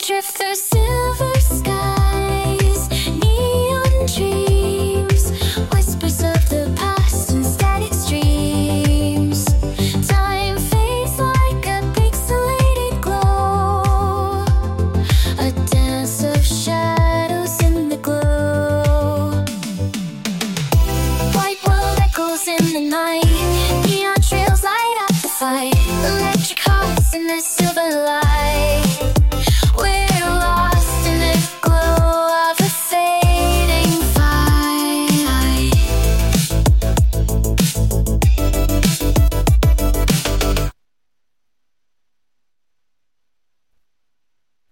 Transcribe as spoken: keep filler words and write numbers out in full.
drift through silver skies, neon dreams, whispers of the past and static streams. Time fades like a pixelated glow, a dance of shadows in the glow. White world echoes in the night, neon trails light up the fight. Electric hearts in the silver light.